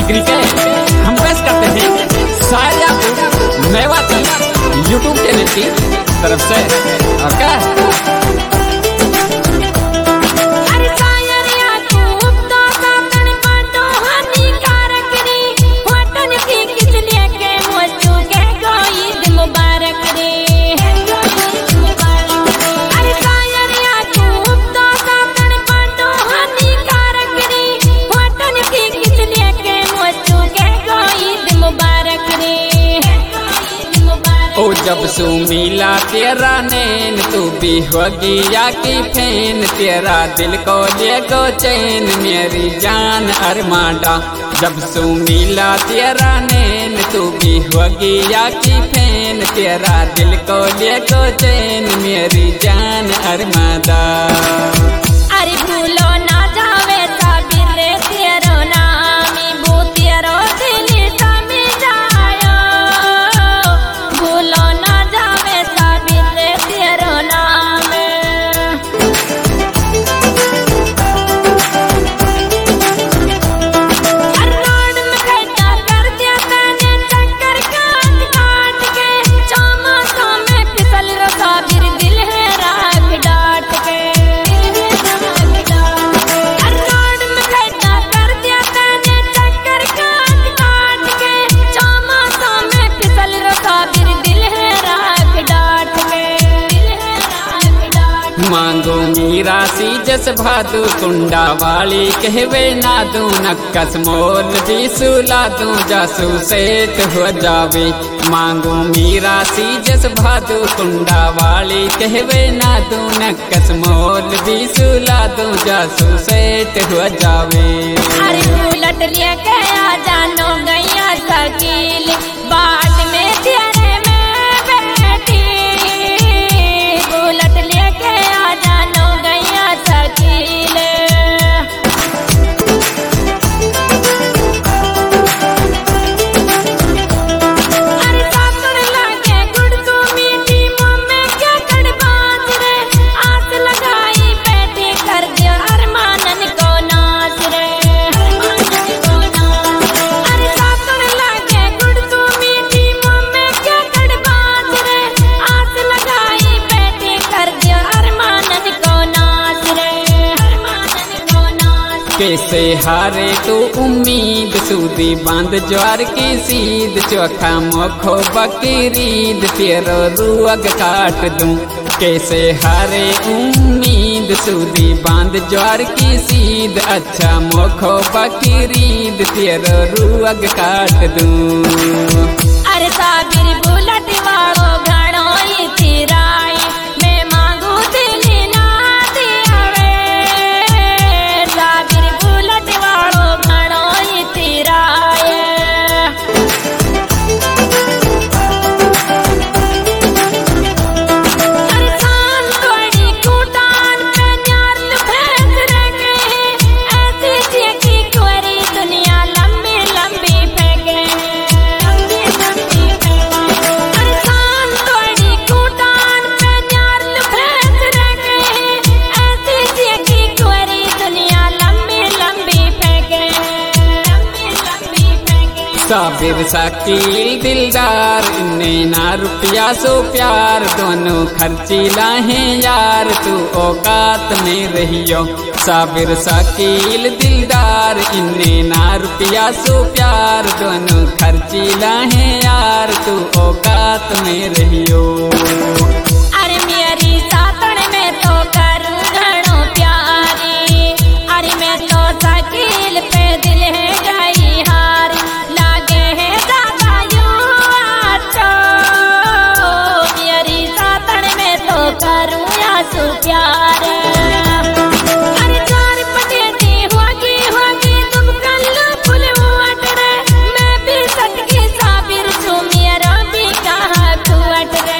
Degree के हम पेश करते हैं साया मेवाती यूट्यूब चैनल की तरफ से। और क्या जब सू मिला तेरा नैन तू भी होगी या की फैन, तेरा दिल को ले गो चैन मेरी जान अरमांडा। जब सू मिला तेरा नैन तू भी होगी या की फैन, तेरा दिल को ले गो चैन मेरी जान अरमांडा। अरे भूलो ना जावे साबिर रे तेरो नाम बो तेरो दिल समझायो, भूलो ना जावे साबिर रे तेरो नाम। रोड में खड़ा कर दिया तने चक्कर काट के, चौमासों में फिसल रो साबिर दिल है राख डाट के। मांगो मीरा सी जस भादू कुंडा वाली कहवे ना दू नक्कस मोल भी सुला दू जासू सेठ हो जावे। मांगो मीरा सी जस भादू कुंडा वाली कहवे ना दू नक्कस मोल भी सुला दू जासू सेठ हो जावे। अरे उलट लिया गया जानो गैया शकील बाट में तेरे में बैठी, उलट लिया गया जानो गैया शकील। अरे सासुर लागे गुड़सू मीठी मुँह में क्या कड़बाज रे, आस लगाई बैठी कर दिया अरमानन को नाच रे। अरे सासुर लागे गुड़सू मीठी मुँह में क्या कड़बाज रे, आस लगाई बैठी कर दिया अरमानन को नाच रे, अरमानन को नाच। कैसे हारे तू उम्मीद सूदी बांध ज्वार की सीध, चौथा मोखो बकरीद तेरो रुअग काट दूं। कैसे हारे उम्मीद सूदी बांध ज्वार की सीध, अच्छा मोखो बकरीद तेरो रुअग काट दूं। अरे साबिर बुलट वालो घणो ही थिराई, मैं मांगू दिल ना दियावे। साबिर बुलट वालो घणो ही थिराई। अरे खान तोड़ी कूटान पे न्यार लुभेत रह गए, ऐसी थी कि कुंवारी दुनिया लंबी लंबी फेंके। अरे खान तोड़ी कूटान पे न्यार लुभेत रह गए, ऐसी थी कि कुंवारी दुनिया लंबी लंबी फेंके, लंबी लंबी फेंके। साबिर शकील दिलदार इन्ने ना रुपया सो प्यार, दोनों खर्ची लाहे यार तू औकात में रहियो। साबिर शकील दिलदार इन्ने ना रुपया सो प्यार, दोनों खर्ची लाहे यार तू औकात में रहियो। अरे मेरी सातन में तो करूं घणो प्यारी, अरे मैं तो शकील पे दिल है गई हार, लागे है ज्यादा यूं अच्छो। मेरी सातन में तो करूं आंसू प्यार। अरे चार पटेटी होगी तुम कल फुल वट रे, मैं भी सटकी साबिर सू मेरा भी कहा खुवट रे।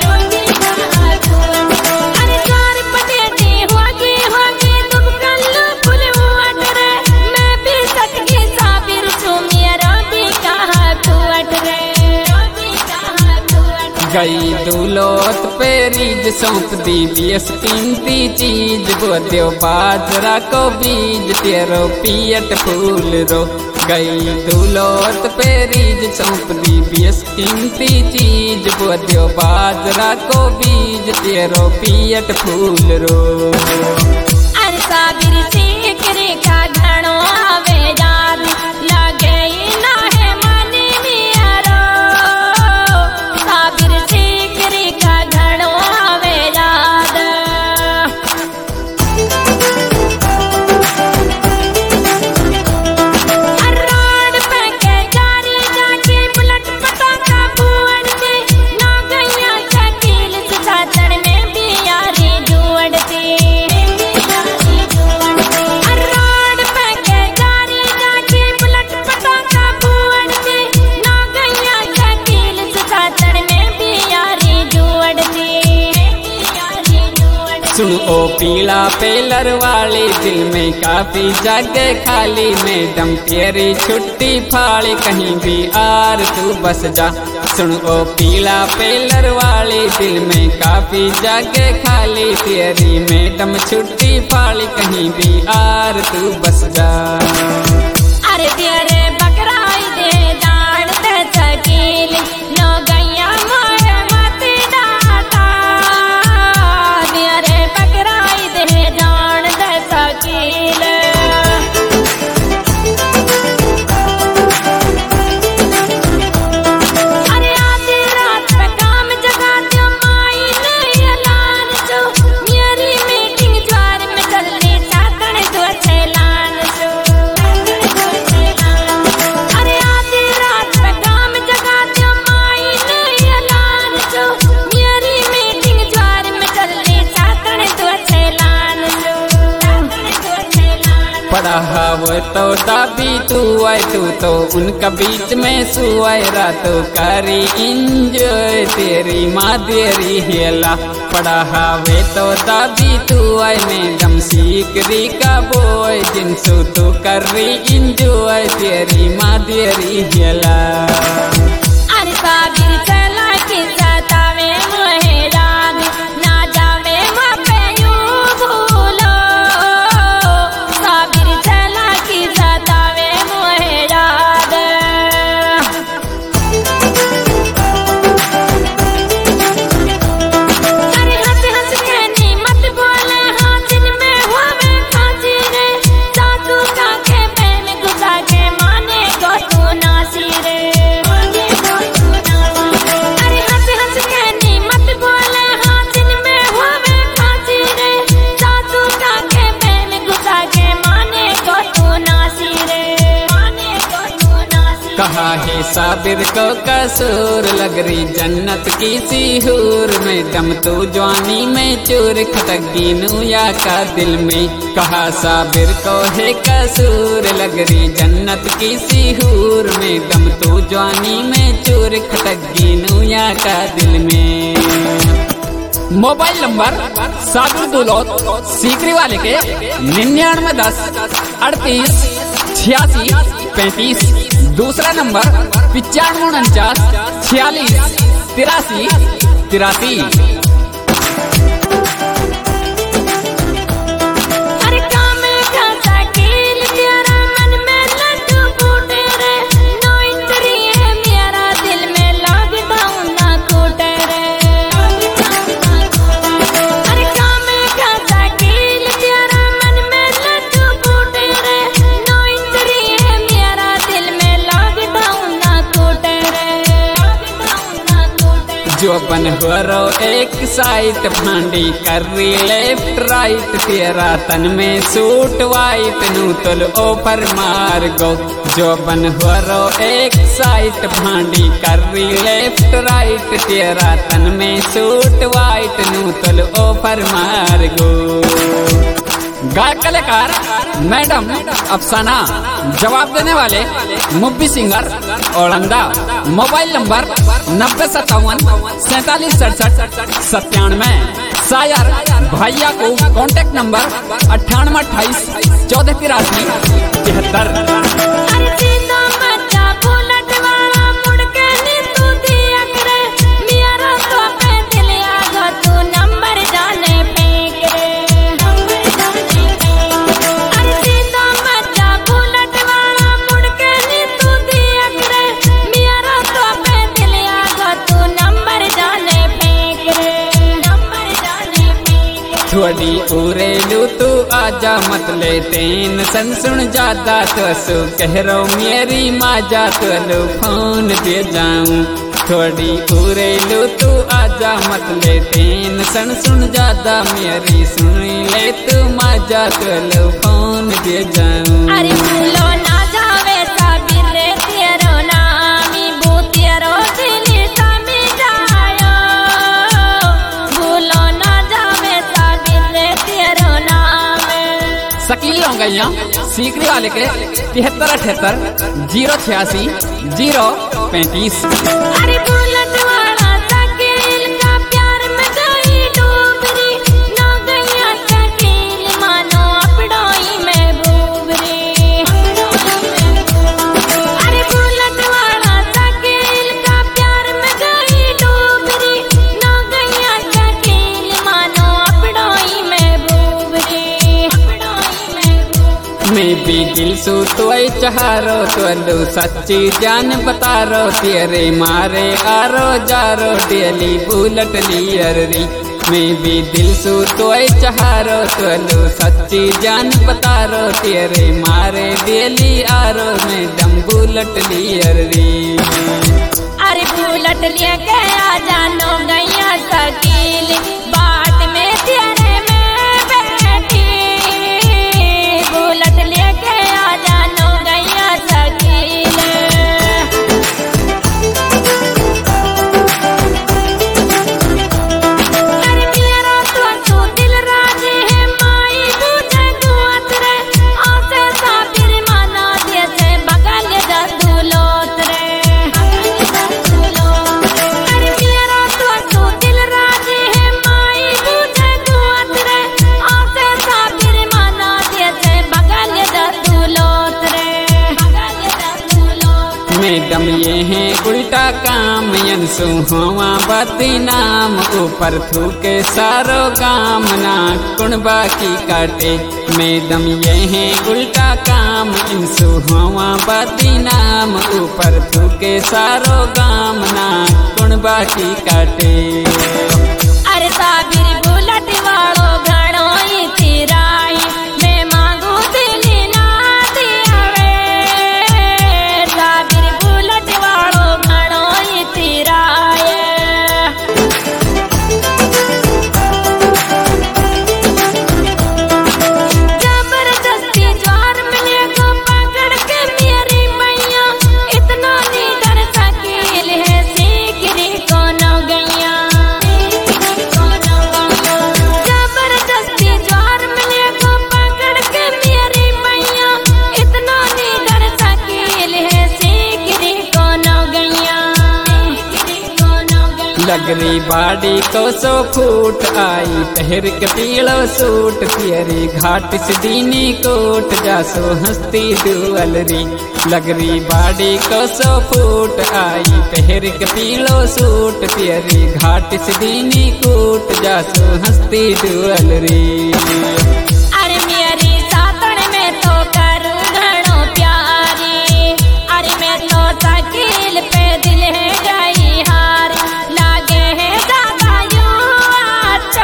अरे चार पटेटी होगी तुम कल फुल वट रे, मैं भी सटकी साबिर सू मेरा भी कहा खुवट रे। गई दुलोत पेरीज सौंप दी बीस कीमती चीज, बोद्यो बाजरा को बीज तेरो पियट फूल रो। गई दौलत पे रीज सौंप दी बीस कीमती चीज बोद्यो बाजरा को बीज तेरो पियट फूल रो साबिर सीकरी का घणो आवे याद लगे ना है मनी मियारो साबिर सीकरी का घणो आवे याद रोड पे के जारी जाके बुलेट पटाखा बुअड़ दे ना गैया शकील सुसातन में भी यारी जुअड़ती सुन ओ पीला पेलर वाली दिल में काफी जगह खाली मैडम तेरी छुट्टी फाड़ी कहीं भी आर तू बस जा सुन ओ पीला पेलर वाली दिल में काफी जगह खाली तेरी मैडम छुट्टी फाड़ी कहीं भी आर तू बस जा अरे तेरे बकराई दे जान ते शकील नो गैया मोरे मत डाटा तेरे बकराई दे जान ते शकील अरे आधी रात पे काम जगा दो माई ने ऐलान जो मेरी मीटिंग ज्वार में चलनी चाकण दो ऐलान जो अरे आधी रात पे काम जगा दो माई ने ऐलान जो मेरी मीटिंग ज्वार में चलनी चाकण दो ऐलान जो पड़ा हव तो दाबी तू आए तू तो उनका बीच में सुआए रातों करी इंजॉय तेरी माँ देरी हेला पड़ा हवे तो दाबी तू आए मैडम सीकरी का बोय जिनसु तू कर रही इंजॉय तेरी माँ देरी हेला अरे साबिर चला की सतावे मोहे याद ना जावे वहाँ यूं भूलो साबिर चला की सतावे मोहे याद अरे हंस हंस के नी मत बोले हाँ जिनमें हुआ मैं फांसी रे सासू का के बहन गुस्सा के माने को तू नासी रे अरे हंस हंस के नी मत बोले हाँ जिनमें हुआ मैं फांसी रे सासू का के बहन गुस्सा के माने को तू नासी रे माने को तू नासी कहा है साबिर को कसूर लग रही जन्नत की सीहूर मैडम तू जवानी में चोर खटक गिनुया का दिल में कहा साबिर को है कसूर लग रही जन्नत की सीहूर मैडम तू जवानी में चोर खटक गिनुया का दिल में मोबाइल नंबर साबिर दुलौत सीकरी वाले के 9910 38 86 35 दूसरा नंबर 9549 46 83 83 अरे काम का शकील तेरा मन में लड्डू फूटे रे नो इंद्री है मेरा दिल में लॉकडाउन ना टूटे रे अरे काम का शकील तेरा मन में लड्डू फूटे रे नो इंद्री है मेरा दिल में लॉकडाउन ना टूटे रे जो बन हो रो एक साइड भांडी कर रही लेफ्ट राइट तेरा तन में सूट वाइट नूतल ऊपर मार गो जो बन हो रो एक साइड भांडी कर रही लेफ्ट राइट तेरा तन में सूट वाइट नूतल ऊपर मार गो गायक कलाकार मैडम अफसाना जवाब देने वाले मुब्बी सिंगर औरंदा मोबाइल नंबर 9057476797 शायर भैया को कांटेक्ट नंबर 9828148373 अरे थोड़ी उरेलू तू आजा मत ले टेंशन सुन ज्यादा तो सु कह रो मेरी माजा तो लो फोन दे जाऊं थोड़ी उरेलू तू आजा मत ले टेंशन सुन ज्यादा मेरी सुन ले तू माजा तो लो फोन दे जाऊं। अरे भूलो ना जावे साबिर रे तेरो नामी बू तेरो दिल समी जायो भूलो ना जावे साबिर रे तेरो नाम। शकील हो गई सीकरी वाले के 7378 086 035। अरे बुलेट वाला शकील का प्यार में गई डूबरी ना गई शकील मानो अपड़ोई में भूबरी। अरे बुलेट वाला शकील का प्यार में गई डूबरी ना गई शकील मानो अपड़ोई में भूबरी। मैं भी दिल सु तो चारो तो सच्ची जान बता रो तेरे मारे आरो जारो डेली बुलेट लियर री। मैं भी दिल सु तो चारो तो सच्ची जान बता रो तेरे मारे डेली आरो मैडम बुलेट लियर री। अरे बुलेट लिए के आ जानो गैया शकील बाट में तेरे में बैठी बुलेट लिए के आ जानो गैया शकील। अरे मेरा तो दिल राजी है माई तुझे दुआत रे आसे साबिर माना दे से बगल जा दुलोत रे। अरे मेरा तो दिल राजी है माई तुझे दुआत रे आसे साबिर माना दे से बगल जा दुलोत रे। मैडम ये है उल्टा काम यंसु हुआ बदनाम ऊपर थूके सारो गाम ना कुणबा की काटे। मैडम ये है उल्टा काम इंसु हुआ बदनाम ऊपर थूके सारो गाम ना कुणबा की काटे। अरे साबिर बुलेट वालो घणो ही तिराई मैं मांगू दिल ना दियावे साबिर बुलेट वालो घणो ही तिराए। जबरदस्ती ज्वार मिले को पकड़ के मेरी मैया इतना लीडर शकील है सीकरी को न गैया। जबरदस्ती ज्वार मिले को पकड़ के मेरी मैया इतना लीडर शकील है सीकरी को न गैया। लगरी बाड़ी को 100 फूट आई पहर के पीलो सूट तेरी घाट से दीनी कोट जासो हंसती दुअलरी। लगरी बाड़ी को 100 फूट आई पहर के पीलो सूट तेरी घाट से दीनी कोट जासो हंसती दुअलरी। अरे मेरी सातन में तो करूं घणो प्यारी अरे मैं तो शकील पे दिल है गई हार लागे है ज्यादा यूं अच्छा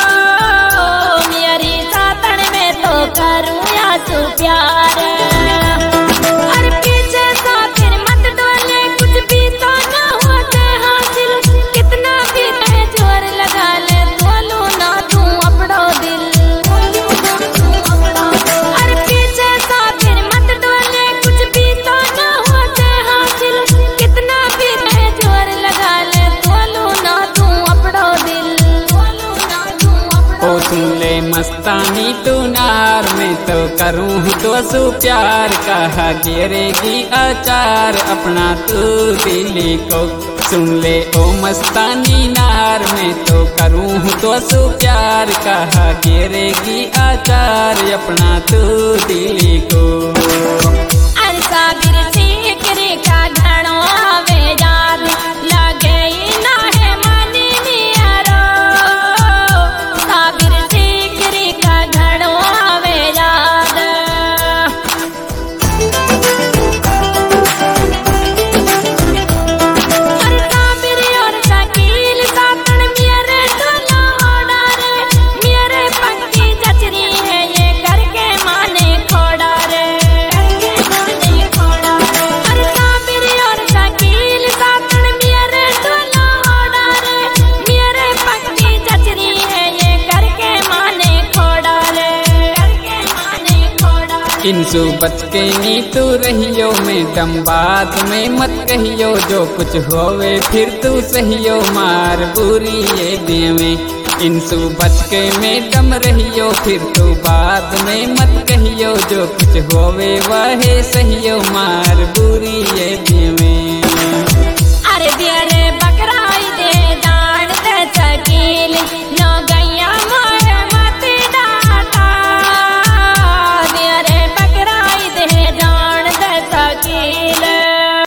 मेरी सातन में तो करूं आंसू प्यार। अरे पीछे सा फिर मत डोले कुछ भी तो ना हो जाए हासिल कितना भी मैं जोर लगा ले बोलू ना तू अपड़ो दिल। अरे पीछे सा फिर मत डोले कुछ भी तो ना हो जाए हासिल कितना भी मैं जोर लगा ले बोलू ना तू अपड़ो दिल। ओ सुन ले मस्तानी तू नार में तो करूँ तो सु प्यार कहा गिरेगी आचार अपना तू दिली को। सुन ले ओ मस्तानी नार में तो करूँ तो सु प्यार कहा गिरेगी आचार अपना तू दिली को। अरे साबिर सीकरी का घणो आवे याद लागे ना है मानी नियरो साबिर सीकरी का घणो आवे याद। अरे साबिर और शकील सातन मेरे डोला ओडारे मेरे इनसु बच के नी तू रहियो मैडम, बात में मत कहियो, जो कुछ होवे फिर तू सहियो, मार बुरी ये देवे। इनसु बच के मैडम रहियो, फिर तू बाद में मत कहियो, जो कुछ होवे वह सहियो, मार बुरी ये देवे। अरे दे रे बकराई दे दान दे चकील,